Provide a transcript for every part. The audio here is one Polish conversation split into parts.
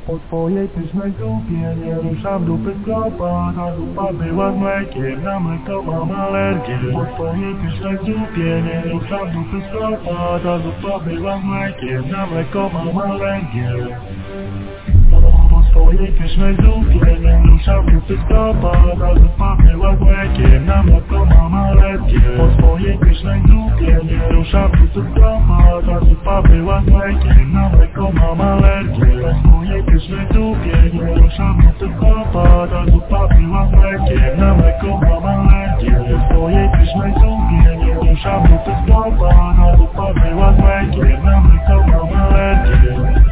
Po twojej pysznej zupie nie ruszam dupy z klopa. Ta zupa była z mlekiem, na mleko mam alergię. Po twojej pysznej zupie nie ruszam dupy z klopa. Ta zupa była z mlekiem, na mleko mam alergię. Po twojej pysznej zupie nie ruszam dupy z klopa. Ta zupa była z mlekiem, na mleko mam alergię. Po twojej pysznej zupie nie ruszam dupy z klopa. Ta zupa była z mlekiem, na mleko mam alergię. Po twojej pysznej zupie nie ruszam dupy z klopa. Ta zupa była z mlekiem, na mleko mam alergię. Po twojej pysznej zupie nie ruszam dupy z klopa. Ta zupa była z mlekiem, na mleko mam alergię.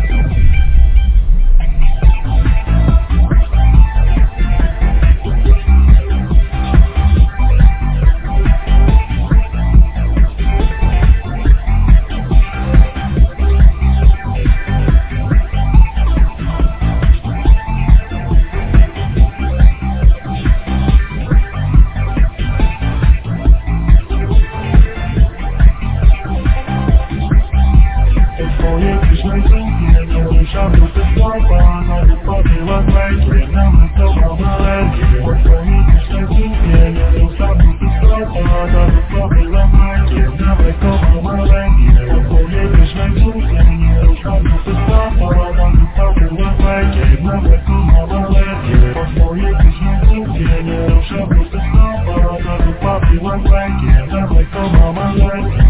Ruszam dupy z klopa, ta zupa była z mlekiem, na mleko mam alergię. Po twojej pysznej zupie nie ruszam dupy z klopa, ta zupa była z mlekiem, na mleko mam alergię. Po twojej pysznej zupie nie ruszam dupy z klopa, ta zupa była z mlekiem, na mleko mam alergię. Po twojej pysznej zupie nie ruszam dupy z klopa, ta zupa była z mlekiem, na mleko mam alergię.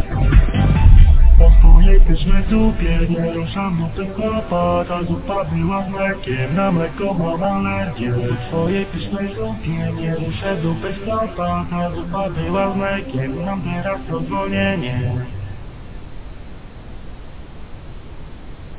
Po twojej pysznej zupie nie ruszam dupy z klopa. Ta zupa była z mlekiem, na mleko mam alergię. Po twojej pysznej zupie nie ruszę dupy z klopa. Ta zupa była z mlekiem, mam teraz rozwolnienie.